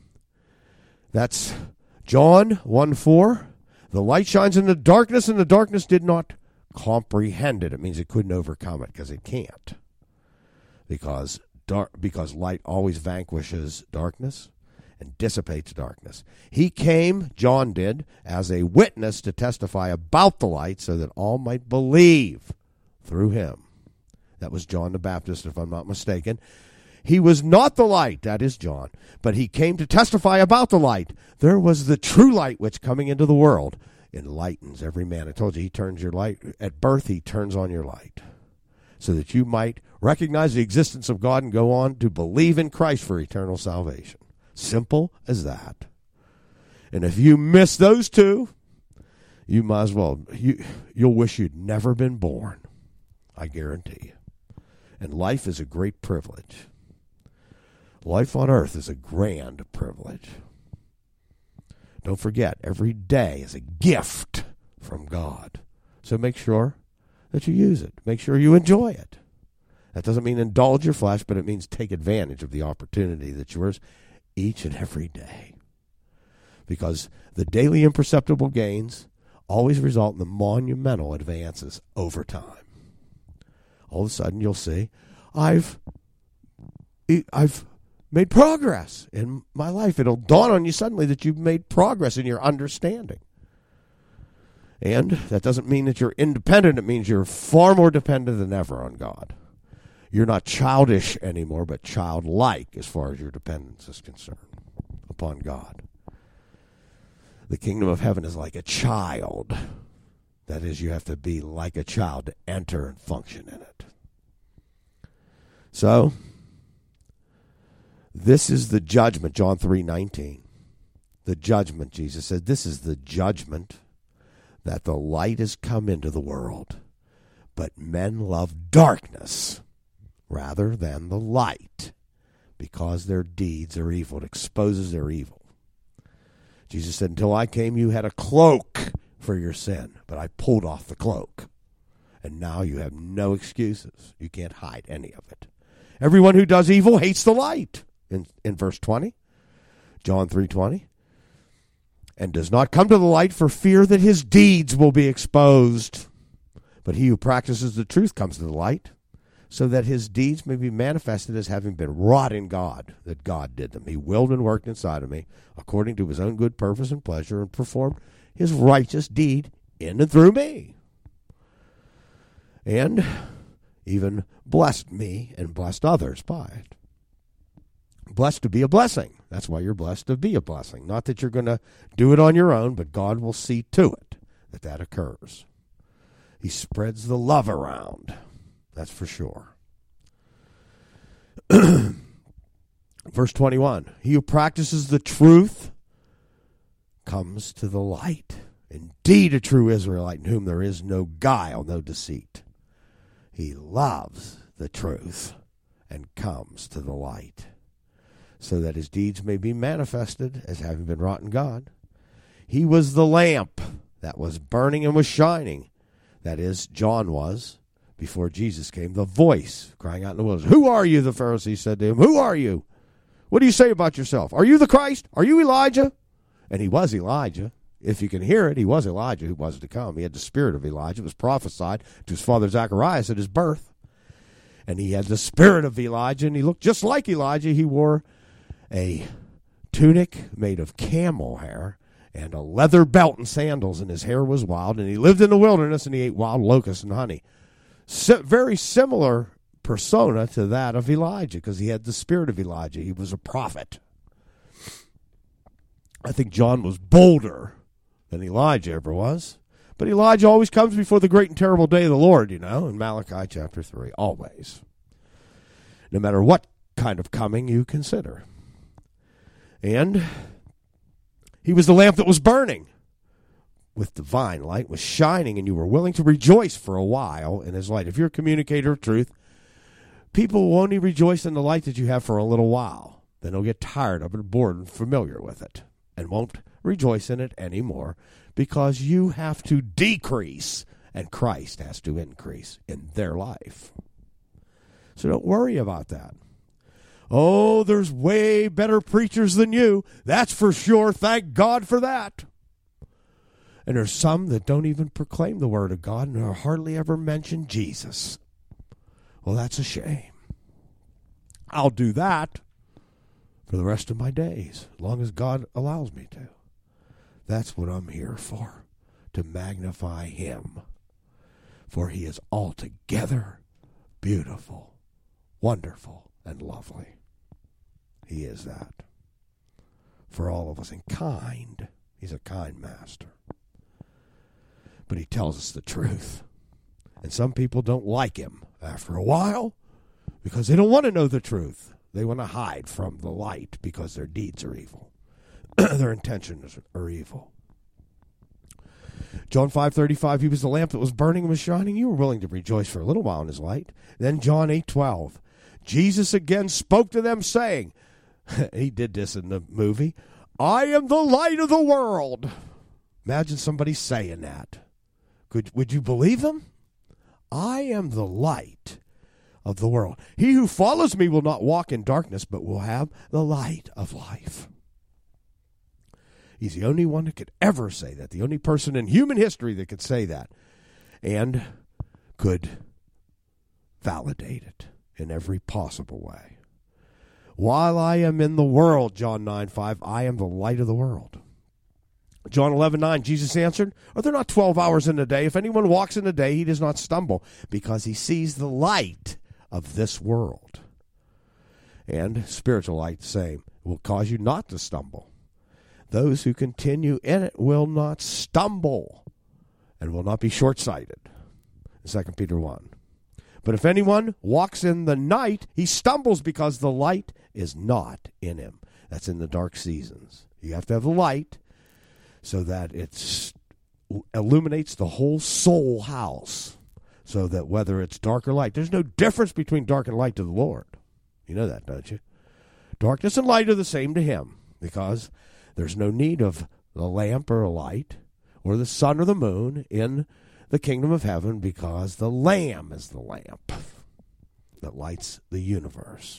that's John one four. The light shines in the darkness, and the darkness did not comprehend it. It means it couldn't overcome it, because it can't. Because dark, because light always vanquishes darkness and dissipates darkness. He came, John did, as a witness to testify about the light so that all might believe through him. That was John the Baptist, if I'm not mistaken. He was not the light, that is John, but he came to testify about the light. There was the true light which coming into the world enlightens every man. I told you, he turns your light. At birth, he turns on your light so that you might recognize the existence of God and go on to believe in Christ for eternal salvation. Simple as that. And if you miss those two, you might as well, you, you'll wish you'd never been born. I guarantee you. And life is a great privilege. Life on earth is a grand privilege. Don't forget, every day is a gift from God. So make sure that you use it. Make sure you enjoy it. That doesn't mean indulge your flesh, but it means take advantage of the opportunity that's yours each and every day. Because the daily imperceptible gains always result in the monumental advances over time. All of a sudden you'll see, I've, I've made progress in my life. It'll dawn on you suddenly that you've made progress in your understanding. And that doesn't mean that you're independent. It means you're far more dependent than ever on God. You're not childish anymore, but childlike as far as your dependence is concerned upon God. The kingdom of heaven is like a child. That is, you have to be like a child to enter and function in it. So, this is the judgment, John three nineteen. The judgment, Jesus said, this is the judgment, that the light has come into the world, but men love darkness rather than the light, because their deeds are evil. It exposes their evil. Jesus said, until I came, you had a cloak for your sin, but I pulled off the cloak, and now you have no excuses. You can't hide any of it. Everyone who does evil hates the light, in, in verse twenty, John three twenty, and does not come to the light for fear that his deeds will be exposed. But he who practices the truth comes to the light, so that his deeds may be manifested as having been wrought in God, that God did them. He willed and worked inside of me, according to his own good purpose and pleasure, and performed his righteous deed in and through me. And even blessed me and blessed others by it. Blessed to be a blessing. That's why you're blessed to be a blessing. Not that you're going to do it on your own, but God will see to it that that occurs. He spreads the love around. That's for sure. Verse twenty-one, he who practices the truth comes to the light. Indeed, a true Israelite in whom there is no guile, no deceit. He loves the truth and comes to the light, so that his deeds may be manifested as having been wrought in God. He was the lamp that was burning and was shining. That is, John was, before Jesus came, the voice crying out in the wilderness. Who are you, the Pharisees said to him. Who are you? What do you say about yourself? Are you the Christ? Are you Elijah? And he was Elijah. If you can hear it, he was Elijah who was to come. He had the spirit of Elijah. It was prophesied to his father Zacharias at his birth. And he had the spirit of Elijah, and he looked just like Elijah. He wore a tunic made of camel hair and a leather belt and sandals, and his hair was wild. And he lived in the wilderness, and he ate wild locusts and honey. So, very similar persona to that of Elijah, because he had the spirit of Elijah. He was a prophet. I think John was bolder than Elijah ever was. But Elijah always comes before the great and terrible day of the Lord, you know, in Malachi chapter three, always. No matter what kind of coming you consider. And he was the lamp that was burning with divine light, was shining, and you were willing to rejoice for a while in his light. If you're a communicator of truth, people will only rejoice in the light that you have for a little while. Then they'll get tired of it, bored, and familiar with it, and won't rejoice in it anymore, because you have to decrease and Christ has to increase in their life. So don't worry about that. Oh, there's way better preachers than you. That's for sure. Thank God for that. And there's some that don't even proclaim the word of God and hardly ever mention Jesus. Well, that's a shame. I'll do that for the rest of my days, as long as God allows me to. That's what I'm here for, to magnify him. For he is altogether beautiful, wonderful, and lovely. He is that. For all of us, and kind. He's a kind master. But he tells us the truth. And some people don't like him after a while because they don't want to know the truth. They want to hide from the light because their deeds are evil. their intentions are evil. John five thirty-five, he was the lamp that was burning and was shining. You were willing to rejoice for a little while in his light. Then John eight twelve, Jesus again spoke to them, saying, he did this in the movie, I am the light of the world. Imagine somebody saying that. Could, would you believe them? I am the light of the world. He who follows me will not walk in darkness, but will have the light of life. He's the only one that could ever say that, the only person in human history that could say that, and could validate it in every possible way. While I am in the world, John nine five, I am the light of the world. John eleven nine, Jesus answered, are there not twelve hours in the day? If anyone walks in the day, he does not stumble, because he sees the light of this world. And spiritual light, the same, will cause you not to stumble. Those who continue in it will not stumble and will not be short-sighted. Second Peter one. But if anyone walks in the night, he stumbles because the light is not in him. That's in the dark seasons. You have to have the light so that it illuminates the whole soul house, so that whether it's dark or light, there's no difference between dark and light to the Lord. You know that, don't you? Darkness and light are the same to him, because there's no need of the lamp or a light or the sun or the moon in the kingdom of heaven, because the Lamb is the lamp that lights the universe.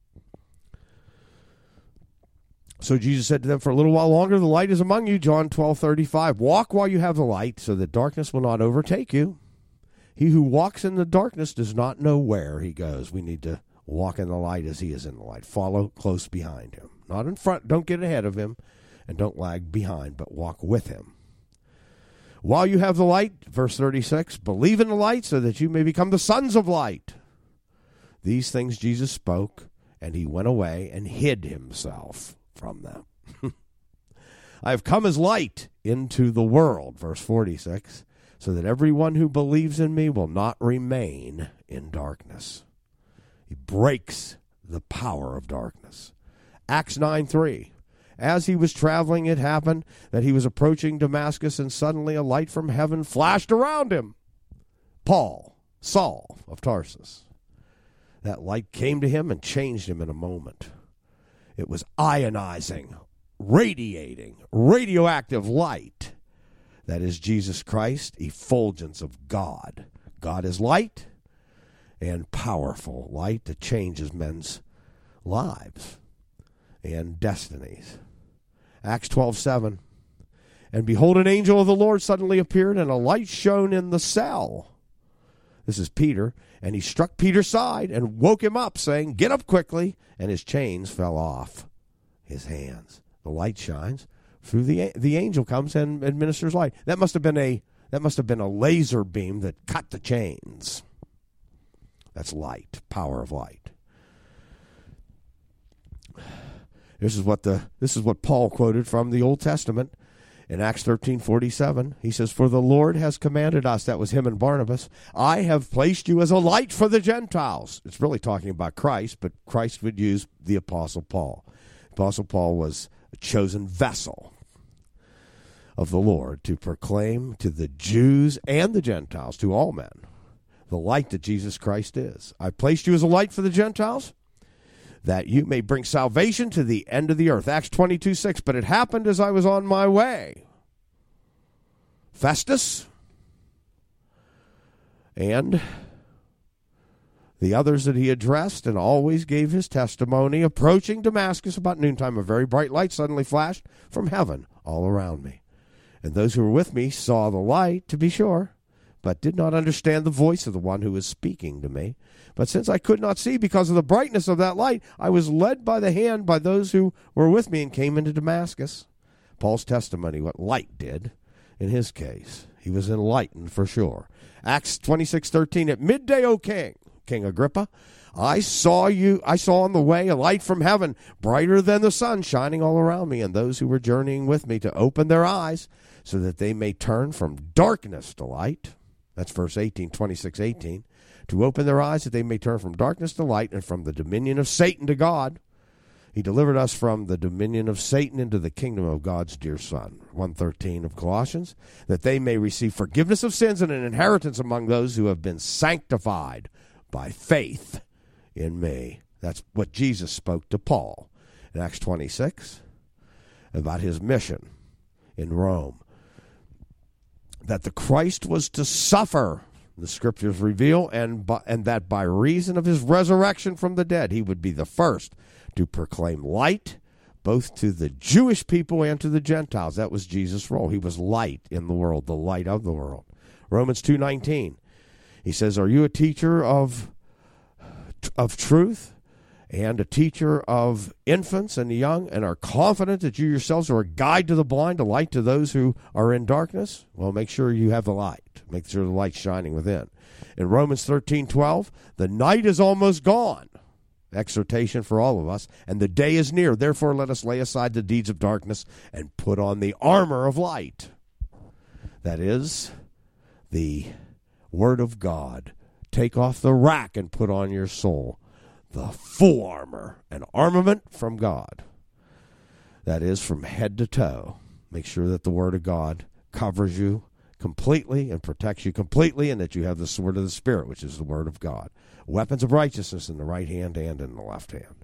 So Jesus said to them, for a little while longer the light is among you, John twelve thirty-five. Walk while you have the light, so that darkness will not overtake you. He who walks in the darkness does not know where he goes. We need to walk in the light as he is in the light. Follow close behind him. Not in front. Don't get ahead of him, and don't lag behind, but walk with him. While you have the light, verse thirty-six, believe in the light so that you may become the sons of light. These things Jesus spoke, and he went away and hid himself from them. I have come as light into the world, verse forty-six, so that everyone who believes in me will not remain in darkness. He breaks the power of darkness. Acts nine three. As he was traveling, it happened that he was approaching Damascus, and suddenly a light from heaven flashed around him. Paul, Saul of Tarsus. That light came to him and changed him in a moment. It was ionizing, radiating, radioactive light. That is Jesus Christ, effulgence of God. God is light and powerful light that changes men's lives and destinies. Acts twelve seven. And behold, an angel of the Lord suddenly appeared, and a light shone in the cell. This is Peter. And he struck Peter's side and woke him up, saying, get up quickly. And his chains fell off his hands. The light shines through the the angel comes and administers light. That must have been a that must have been a laser beam that cut the chains. That's light, power of light. This is what the this is what Paul quoted from the Old Testament in Acts thirteen forty-seven. He says, for the Lord has commanded us, that was him and Barnabas, I have placed you as a light for the Gentiles. It's really talking about Christ, but Christ would use the Apostle Paul. Apostle Paul was a chosen vessel of the Lord to proclaim to the Jews and the Gentiles, to all men, the light that Jesus Christ is. I placed you as a light for the Gentiles, that you may bring salvation to the end of the earth. Acts twenty-two six. But it happened as I was on my way. Festus and the others that he addressed and always gave his testimony, approaching Damascus about noontime, a very bright light suddenly flashed from heaven all around me. And those who were with me saw the light, to be sure, but did not understand the voice of the one who was speaking to me. But since I could not see because of the brightness of that light, I was led by the hand by those who were with me and came into Damascus. Paul's testimony, what light did in his case. He was enlightened for sure. Acts twenty-six thirteen. At midday, O king, King Agrippa, I saw you, I saw on the way a light from heaven, brighter than the sun, shining all around me, and those who were journeying with me to open their eyes so that they may turn from darkness to light. That's verse eighteen, twenty-six eighteen. To open their eyes that they may turn from darkness to light and from the dominion of Satan to God. He delivered us from the dominion of Satan into the kingdom of God's dear Son. one thirteen of Colossians, that they may receive forgiveness of sins and an inheritance among those who have been sanctified by faith in me. That's what Jesus spoke to Paul in Acts twenty-six about his mission in Rome. That the Christ was to suffer, the scriptures reveal, and, by, and that by reason of his resurrection from the dead, he would be the first to proclaim light both to the Jewish people and to the Gentiles. That was Jesus' role. He was light in the world, the light of the world. Romans two nineteen, he says, are you a teacher of, of truth and a teacher of infants and the young, and are confident that you yourselves are a guide to the blind, a light to those who are in darkness? Well, make sure you have the light. Make sure the light's shining within. In Romans thirteen twelve, the night is almost gone. Exhortation for all of us, and the day is near. Therefore, let us lay aside the deeds of darkness and put on the armor of light. That is, the Word of God. Take off the rack and put on your soul the full armor, an armament from God. That is, from head to toe. Make sure that the Word of God covers you completely and protects you completely, and that you have the sword of the Spirit, which is the Word of God. Weapons of righteousness in the right hand and in the left hand.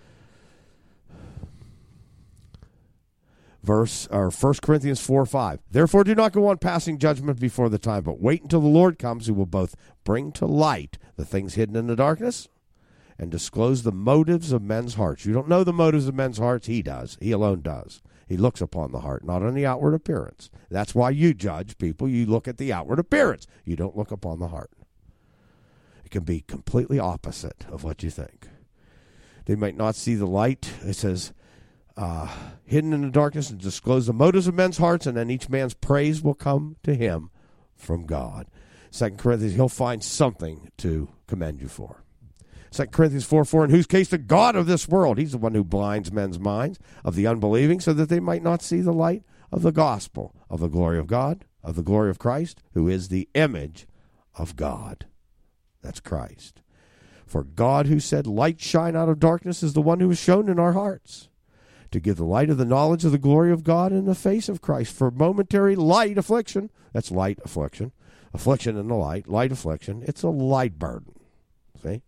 Verse or First Corinthians four five. Therefore do not go on passing judgment before the time, but wait until the Lord comes, who will both bring to light the things hidden in the darkness and disclose the motives of men's hearts. You don't know the motives of men's hearts. He does. He alone does. He looks upon the heart, not on the outward appearance. That's why you judge people. You look at the outward appearance. You don't look upon the heart. It can be completely opposite of what you think. They might not see the light. It says, uh, hidden in the darkness, and disclose the motives of men's hearts, and then each man's praise will come to him from God. Second Corinthians, he'll find something to commend you for. Second Corinthians four four, in whose case the God of this world, he's the one who blinds men's minds of the unbelieving, so that they might not see the light of the gospel, of the glory of God, of the glory of Christ, who is the image of God. That's Christ. For God, who said, light shine out of darkness, is the one who is shown in our hearts, to give the light of the knowledge of the glory of God in the face of Christ. For momentary light affliction, that's light affliction, affliction in the light, light affliction, it's a light burden. See?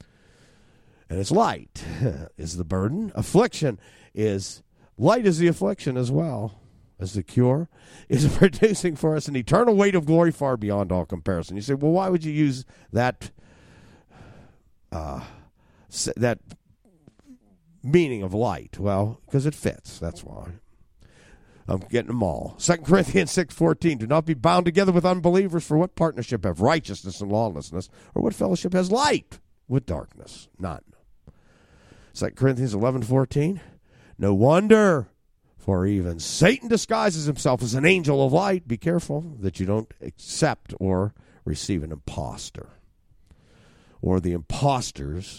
And it's light is the burden. Affliction is, light is the affliction as well as the cure, is producing for us an eternal weight of glory far beyond all comparison. You say, well, why would you use that uh, that meaning of light? Well, because it fits. That's why. I'm getting them all. Second Corinthians six fourteen, do not be bound together with unbelievers, for what partnership have righteousness and lawlessness, or what fellowship has light with darkness? None. Second Corinthians eleven fourteen, no wonder, for even Satan disguises himself as an angel of light. Be careful that you don't accept or receive an impostor, or the impostor's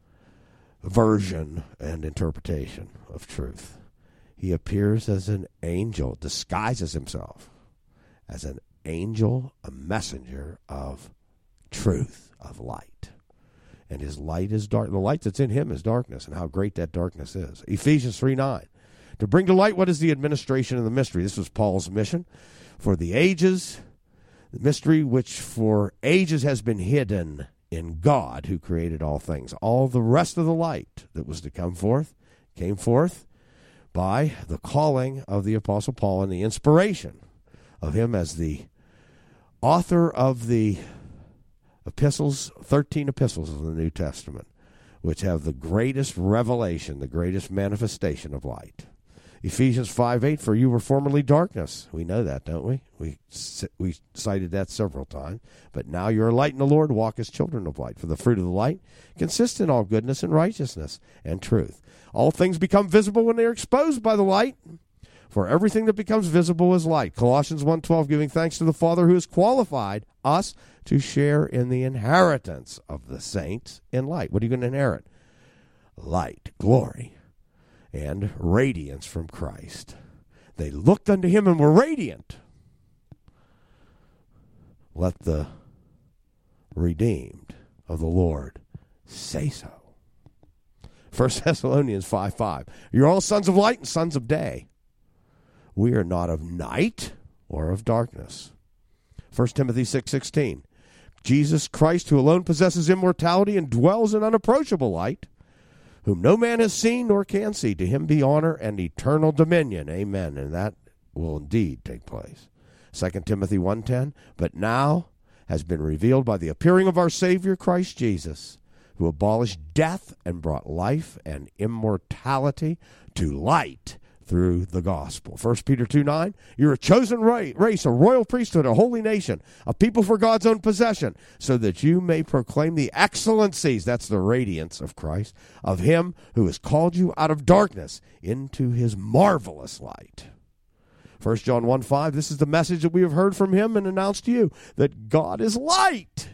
version and interpretation of truth. He appears as an angel, disguises himself as an angel, a messenger of truth, of light. And his light is dark. The light that's in him is darkness, and how great that darkness is. Ephesians three nine. To bring to light what is the administration of the mystery. This was Paul's mission. For the ages, the mystery which for ages has been hidden in God who created all things. All the rest of the light that was to come forth came forth by the calling of the Apostle Paul and the inspiration of him as the author of the epistles, thirteen epistles of the New Testament, which have the greatest revelation, the greatest manifestation of light. Ephesians five eight, for you were formerly darkness. We know that, don't we? We we cited that several times. But now you are light in the Lord, walk as children of light. For the fruit of the light consists in all goodness and righteousness and truth. All things become visible when they are exposed by the light. For everything that becomes visible is light. Colossians one twelve, giving thanks to the Father who has qualified us to share in the inheritance of the saints in light. What are you going to inherit? Light, glory, and radiance from Christ. They looked unto him and were radiant. Let the redeemed of the Lord say so. First Thessalonians five five. You're all sons of light and sons of day. We are not of night or of darkness. First Timothy six sixteen. Jesus Christ, who alone possesses immortality and dwells in unapproachable light, whom no man has seen nor can see, to him be honor and eternal dominion. Amen. And that will indeed take place. Second Timothy one ten. But now has been revealed by the appearing of our Savior Christ Jesus, who abolished death and brought life and immortality to light through the gospel. First Peter two nine, you're a chosen race, a royal priesthood, a holy nation, a people for God's own possession, so that you may proclaim the excellencies, that's the radiance of Christ, of him who has called you out of darkness into his marvelous light. First John one five, this is the message that we have heard from him and announced to you, that God is light,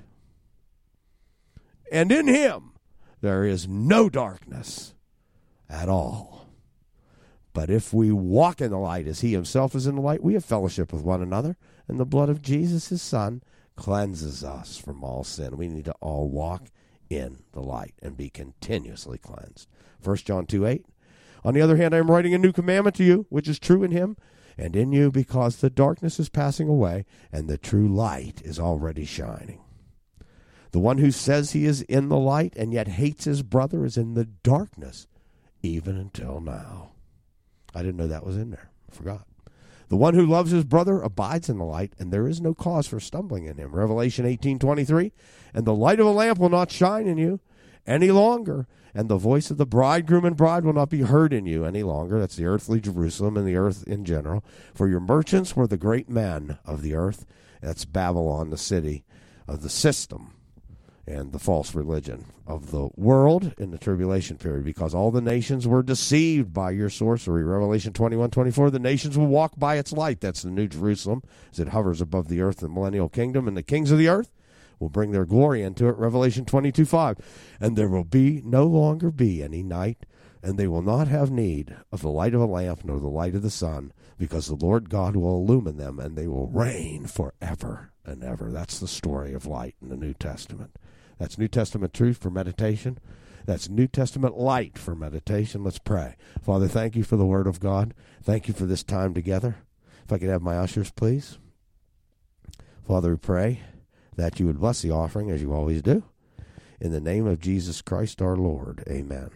and in him there is no darkness at all. But if we walk in the light as he himself is in the light, we have fellowship with one another, and the blood of Jesus, his son, cleanses us from all sin. We need to all walk in the light and be continuously cleansed. First John two eight. On the other hand, I am writing a new commandment to you, which is true in him and in you, because the darkness is passing away and the true light is already shining. The one who says he is in the light and yet hates his brother is in the darkness, even until now. I didn't know that was in there. I forgot. The one who loves his brother abides in the light, and there is no cause for stumbling in him. Revelation eighteen twenty-three. And the light of a lamp will not shine in you any longer, and the voice of the bridegroom and bride will not be heard in you any longer. That's the earthly Jerusalem and the earth in general. For your merchants were the great men of the earth. That's Babylon, the city of the system and the false religion of the world in the tribulation period, because all the nations were deceived by your sorcery. Revelation twenty-one twenty-four, the nations will walk by its light. That's the New Jerusalem as it hovers above the earth, the millennial kingdom, and the kings of the earth will bring their glory into it. Revelation twenty-two five, and there will be no longer be any night, and they will not have need of the light of a lamp nor the light of the sun, because the Lord God will illumine them, and they will reign forever and ever. That's the story of light in the New Testament. That's New Testament truth for meditation. That's New Testament light for meditation. Let's pray. Father, thank you for the word of God. Thank you for this time together. If I could have my ushers, please. Father, we pray that you would bless the offering as you always do. In the name of Jesus Christ our Lord, amen.